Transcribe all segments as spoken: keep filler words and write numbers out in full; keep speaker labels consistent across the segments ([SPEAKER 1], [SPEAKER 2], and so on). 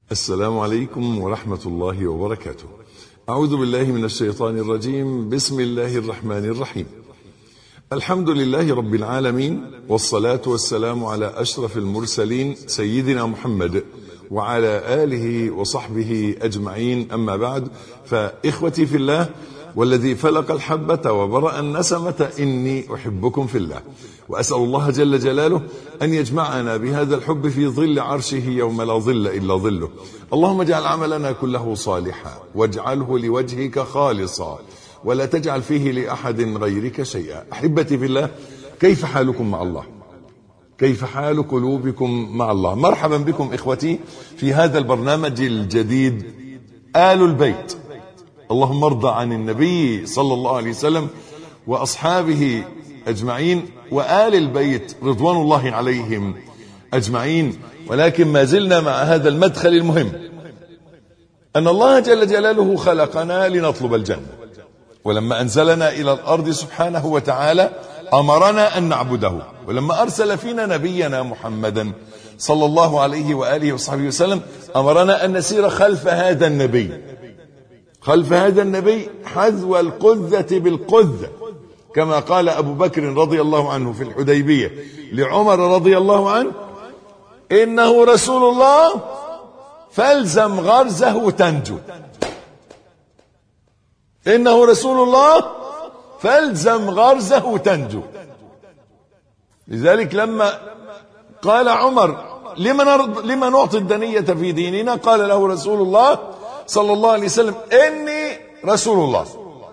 [SPEAKER 1] السلام عليكم ورحمة الله وبركاته. أعوذ بالله من الشيطان الرجيم. بسم الله الرحمن الرحيم. الحمد لله رب العالمين، والصلاة والسلام على أشرف المرسلين سيدنا محمد وعلى آله وصحبه أجمعين. أما بعد، فإخوتي في الله والذي فلق الحبة وبرأ النسمة، إني أحبكم في الله، وأسأل الله جل جلاله أن يجمعنا بهذا الحب في ظل عرشه يوم لا ظل إلا ظله. اللهم اجعل عملنا كله صالحا، واجعله لوجهك خالصا، ولا تجعل فيه لأحد غيرك شيئا. أحبتي في الله، كيف حالكم مع الله؟ كيف حال قلوبكم مع الله؟ مرحبا بكم إخوتي في هذا البرنامج الجديد آل البيت. اللهم ارضى عن النبي صلى الله عليه وسلم وأصحابه أجمعين، وآل البيت رضوان الله عليهم أجمعين. ولكن ما زلنا مع هذا المدخل المهم، أن الله جل جلاله خلقنا لنطلب الجنة، ولما أنزلنا إلى الأرض سبحانه وتعالى أمرنا أن نعبده، ولما أرسل فينا نبينا محمدا صلى الله عليه وآله وصحبه وسلم أمرنا أن نسير خلف هذا النبي، خلف هذا النبي حذو القذة بالقذة، كما قال أبو بكر رضي الله عنه في الحديبية لعمر رضي الله عنه: إنه رسول الله فالزم غرزه تنجو. إنه رسول الله فالزم غرزه تنجو. لذلك لما قال عمر: لما نعطي الدنية في ديننا؟ قال له رسول الله صلى الله عليه وسلم: إني رسول الله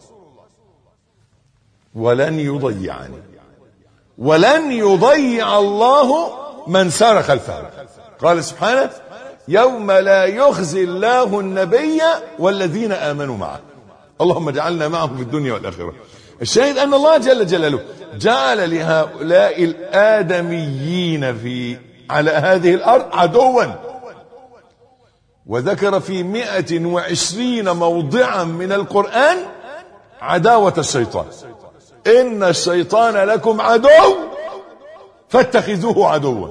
[SPEAKER 1] ولن يضيعني، ولن يضيع الله من سار خلفه. قال سبحانه: يوم لا يخزي الله النبي والذين آمنوا معه. اللهم اجعلنا معه في الدنيا والآخرة. الشاهد أن الله جل جلاله جعل لهؤلاء الآدميين في على هذه الأرض عدوا، وذكر في مئة وعشرين موضعا من القرآن عداوة الشيطان. إن الشيطان لكم عدو فاتخذوه عدوا.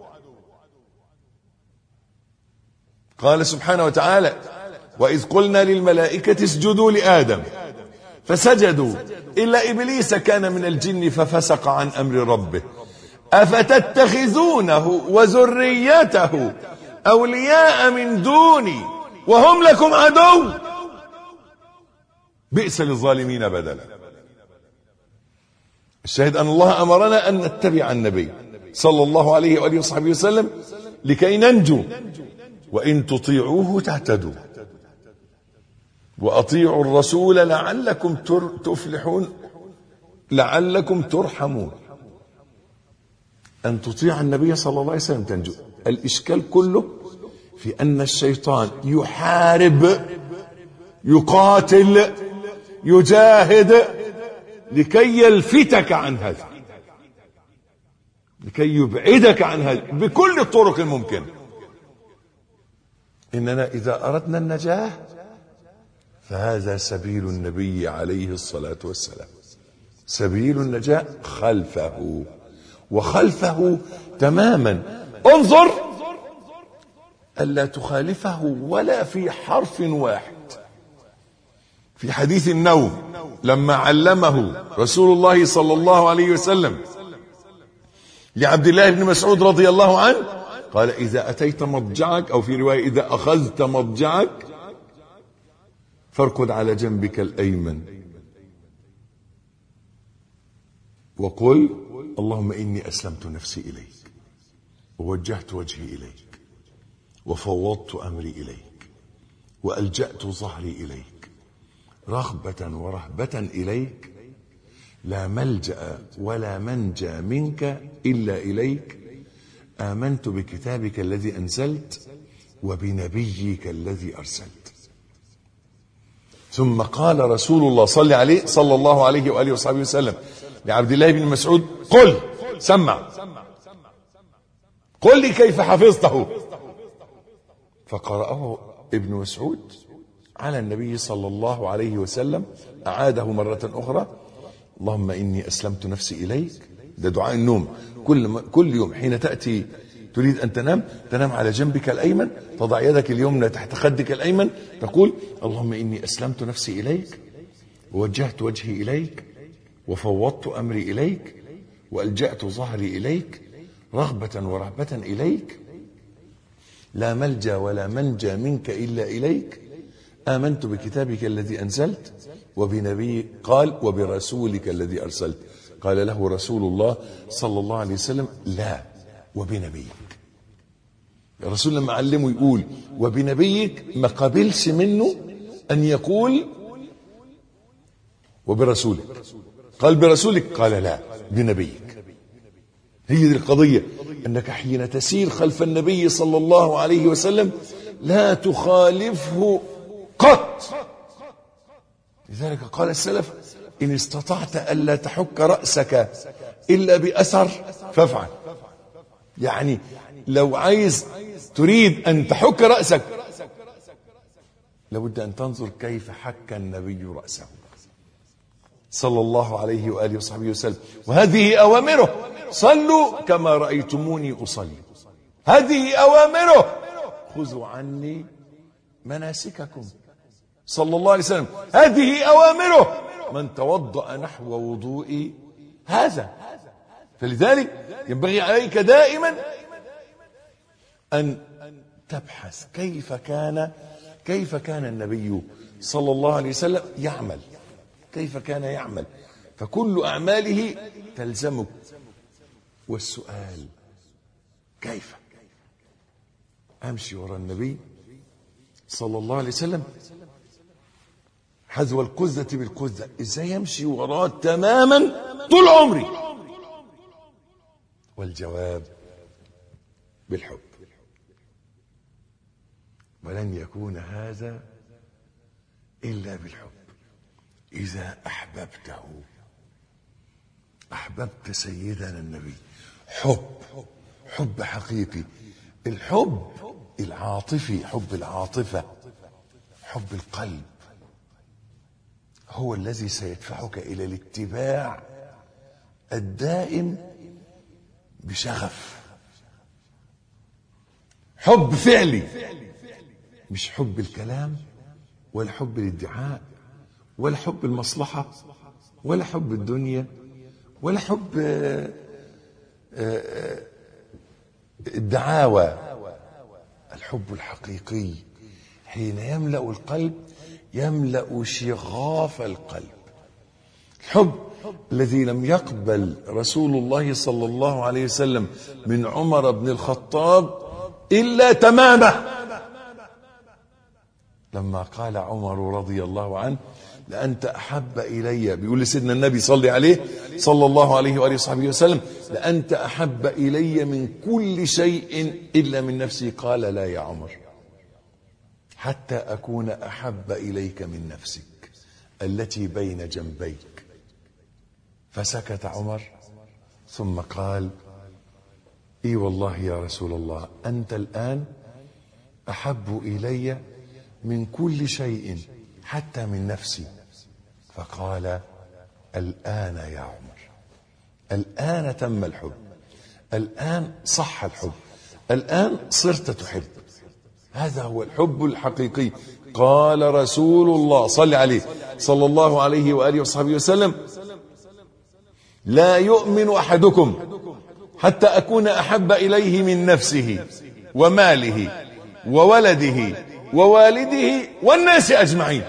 [SPEAKER 1] قال سبحانه وتعالى: وإذ قلنا للملائكة اسجدوا لآدم فسجدوا إلا إبليس كان من الجن ففسق عن أمر ربه أفتتخذونه وذريته أولياء من دوني وهم لكم عدو بئس للظالمين بدلا. الشاهد أن الله أمرنا أن نتبع النبي صلى الله عليه وآله وصحبه وسلم لكي ننجو، وإن تطيعوه تهتدوا، وأطيعوا الرسول لعلكم تفلحون، لعلكم ترحمون. أن تطيع النبي صلى الله عليه وسلم تنجو. الإشكال كله في أن الشيطان يحارب، يقاتل، يجاهد لكي يلفتك عن هذا، لكي يبعدك عن هذا بكل الطرق الممكنة. إننا إذا أردنا النجاة فهذا سبيل النبي عليه الصلاة والسلام، سبيل النجاة خلفه، وخلفه تماما. انظر ألا تخالفه ولا في حرف واحد. في حديث النوم لما علمه رسول الله صلى الله عليه وسلم لعبد الله بن مسعود رضي الله عنه، قال: إذا أتيت مضجعك، أو في رواية إذا أخذت مضجعك، فاركض على جنبك الأيمن وقل: اللهم إني أسلمت نفسي إليك، ووجهت وجهي إليك، وفوضت أمري إليك، وألجأت ظهري إليك، رغبة ورهبة إليك، لا ملجأ ولا منجى منك إلا إليك، آمنت بكتابك الذي أنزلت وبنبيك الذي أرسلت. ثم قال رسول الله صلى عليه صلى الله عليه وآله وصحبه وسلم لعبد الله بن مسعود: قل، سمع، قل لي كيف حفظته. فقرأه ابن مسعود على النبي صلى الله عليه وسلم، أعاده مرة أخرى: اللهم إني أسلمت نفسي إليك. ده دعاء النوم. كل كل يوم حين تأتي تريد أن تنام تنام على جنبك الأيمن، تضع يدك اليمنى تحت خدك الأيمن، تقول اللهم إني أسلمت نفسي إليك ووجهت وجهي إليك وفوضت أمري إليك وألجأت ظهري إليك رغبة ورهبة إليك، لا ملجأ ولا منجى منك إلا إليك، آمنت بكتابك الذي أنزلت وبنبي قال وبرسولك الذي أرسلت. قال له رسول الله صلى الله عليه وسلم لا وبنبيك. الرسول لما علمه يقول وبنبيك ما قبلش منه أن يقول وبرسولك، قال برسولك قال لا بنبيك. هي دي القضية، أنك حين تسير خلف النبي صلى الله عليه وسلم لا تخالفه قط. لذلك قال السلف إن استطعت ألا تحك رأسك إلا بأثر فافعل. يعني لو عايز تريد أن تحك رأسك لابد أن تنظر كيف حك النبي رأسه صلى الله عليه وآله وصحبه وسلم. وهذه أوامره، صلوا كما رأيتموني أصلي. هذه أوامره، خذوا عني مناسككم صلى الله عليه وسلم. هذه أوامره، من توضأ نحو وضوئي هذا. فلذلك ينبغي عليك دائما أن تبحث كيف كان كيف كان النبي صلى الله عليه وسلم يعمل، كيف كان يعمل، فكل أعماله تلزمك. والسؤال كيف أمشي وراء النبي صلى الله عليه وسلم حذو القذة بالقذة، ازاي يمشي وراه تماما طول عمري؟ والجواب بالحب. ولن يكون هذا إلا بالحب. إذا أحببته أحببت سيدنا النبي حب، حب حقيقي. الحب العاطفي، حب العاطفة، حب القلب هو الذي سيدفعك إلى الاتباع الدائم بشغف. حب فعلي، مش حب الكلام ولا حب الادعاء ولا حب المصلحة ولا حب الدنيا ولا حب الدعاوى. الحب الحقيقي حين يملأ القلب يملأ شغاف القلب. الحب الذي لم يقبل رسول الله صلى الله عليه وسلم من عمر بن الخطاب إلا تمامه، لما قال عمر رضي الله عنه لأنت أحب إلي، بيقول لسيدنا النبي صلى عليه صلى الله عليه وآله وصحبه وسلم لأنت أحب إلي من كل شيء إلا من نفسي. قال لا يا عمر، حتى أكون أحب إليك من نفسك التي بين جنبيك. فسكت عمر ثم قال إي والله يا رسول الله أنت الآن أحب إلي من كل شيء حتى من نفسي. فقال الآن يا عمر، الآن تم الحب، الآن صح الحب، الآن صرت تحب. هذا هو الحب الحقيقي. قال رسول الله صلى عليه صلى الله عليه وآله وصحبه وسلم لا يؤمن أحدكم حتى أكون أحب إليه من نفسه وماله وولده ووالده والناس أجمعين.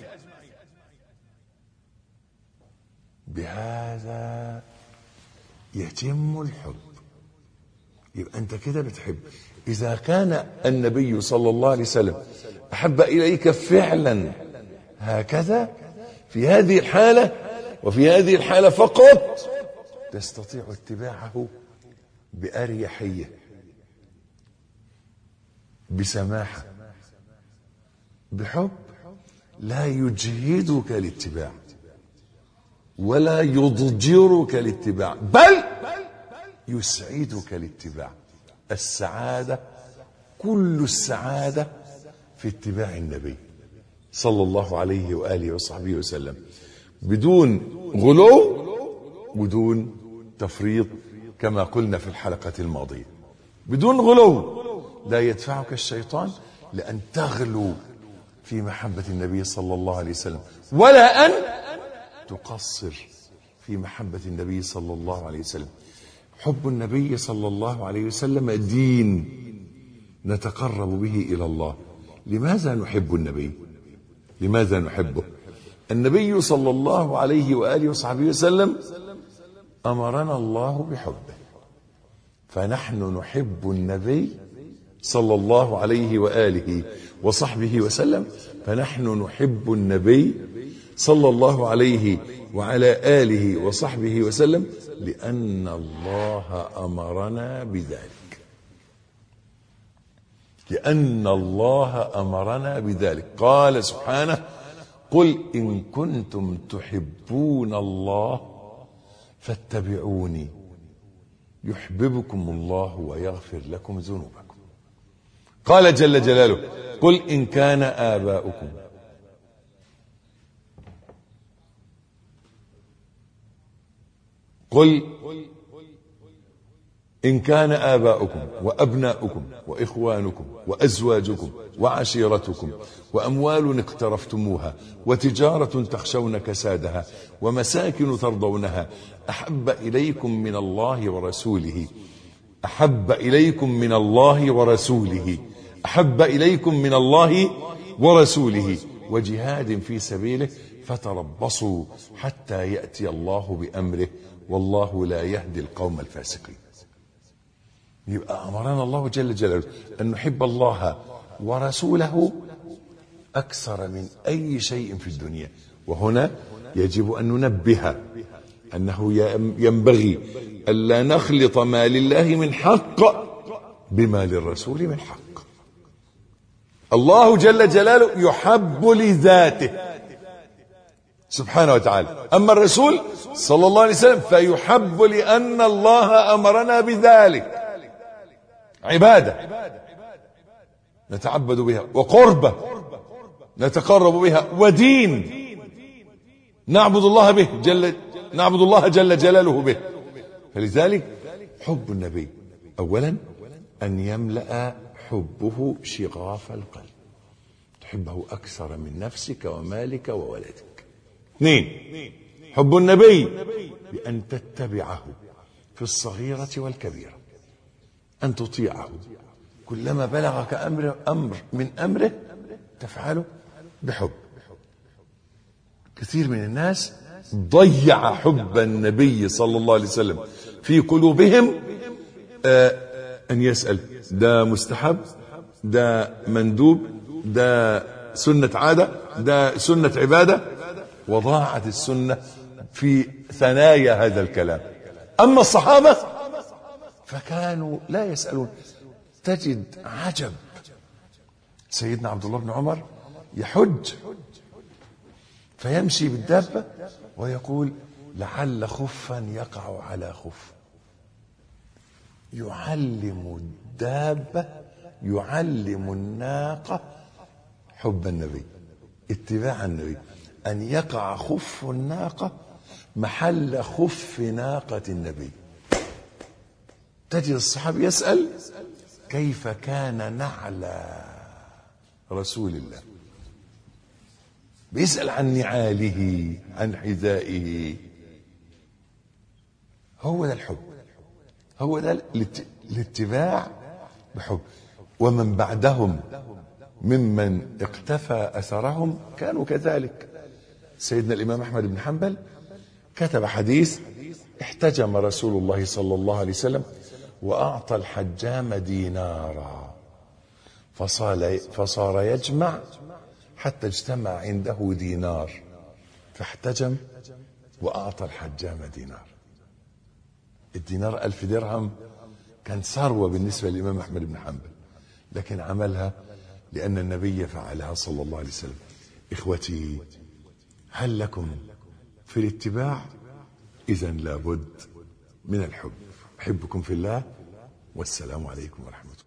[SPEAKER 1] بهذا يتم الحب. يبقى أنت كده بتحب. إذا كان النبي صلى الله عليه وسلم أحب إليك فعلا هكذا في هذه الحالة وفي هذه الحالة فقط تستطيع اتباعه بأريحية، بسماحة، بحب لا يجهدك الاتباع ولا يضجرك الاتباع، بل يسعدك الاتباع. السعادة كل السعادة في اتباع النبي صلى الله عليه وآله وصحبه وسلم، بدون غلو ودون تفريط كما قلنا في الحلقة الماضية. بدون غلو لا يدفعك الشيطان لأن تغلو في محبة النبي صلى الله عليه وسلم، ولا أن تقصر في محبة النبي صلى الله عليه وسلم. حب النبي صلى الله عليه وسلم دين نتقرب به إلى الله. لماذا نحب النبي؟ لماذا نحبه؟ النبي صلى الله عليه وآله وصحبه وسلم أمرنا الله بحبه، فنحن نحب النبي صلى الله عليه وآله وصحبه وسلم، فنحن نحب النبي صلى الله عليه وعلى آله وصحبه وسلم لأن الله أمرنا بذلك. لأن الله أمرنا بذلك. قال سبحانه: قل إن كنتم تحبون الله فاتبعوني يحببكم الله ويغفر لكم ذنوبكم. قال جل جلاله: قل إن كان آباؤكم قل إن كان آباؤكم وأبناؤكم وإخوانكم وأزواجكم وعشيرتكم وأموال اقترفتموها وتجارة تخشون كسادها ومساكن ترضونها أحب إليكم من الله ورسوله أحب إليكم من الله ورسوله أحب إليكم من الله ورسوله وجهاد في سبيله فتربصوا حتى يأتي الله بأمره والله لا يهدي القوم الفاسقين. يبقى أمرنا الله جل جلاله أن نحب الله ورسوله أكثر من أي شيء في الدنيا. وهنا يجب أن ننبه أنه ينبغي ألا نخلط ما لله من حق بما للرسول من حق. الله جل جلاله يحب لذاته سبحانه وتعالى، أما الرسول صلى الله عليه وسلم فيحب لأن الله أمرنا بذلك. عبادة نتعبد بها، وقربة نتقرب بها، ودين نعبد الله به جل نعبد الله جل جلاله به. فلذلك حب النبي أولا أن يملأ حبه شغاف القلب، تحبه أكثر من نفسك ومالك وولدك. اثنين، حب النبي بأن تتبعه في الصغيرة والكبيرة، أن تطيعه كلما بلغك أمر أمر من أمره تفعله بحب. كثير من الناس ضيع حب النبي صلى الله عليه وسلم في قلوبهم. آه أن يسأل ده مستحب، ده مندوب، ده سنة عادة، ده سنة عبادة، وضاعت السنة في ثنايا هذا الكلام. أما الصحابة فكانوا لا يسألون. تجد عجب، سيدنا عبد الله بن عمر يحج فيمشي بالدابة ويقول لعل خفا يقع على خف. يعلم الدابة، يعلم الناقة حب النبي، اتباع النبي، أن يقع خف الناقة محل خف ناقة النبي. تجد الصحابي يسأل كيف كان نعل رسول الله، بيسأل عن نعاله، عن حذائه. هو ده الحب، هو ده الاتباع بحب. ومن بعدهم ممن اقتفى أثرهم كانوا كذلك. سيدنا الإمام أحمد بن حنبل كتب حديث: احتجم رسول الله صلى الله عليه وسلم وأعطى الحجام دينارا فصار, فصار يجمع حتى اجتمع عنده دينار، فاحتجم وأعطى الحجام دينار. الدينار ألف درهم، كان ثروة بالنسبة للإمام أحمد بن حنبل، لكن عملها لأن النبي فعلها صلى الله عليه وسلم. إخوتي، هل لكم في الاتباع؟ إذن لابد من الحب. أحبكم في الله، والسلام عليكم ورحمة الله.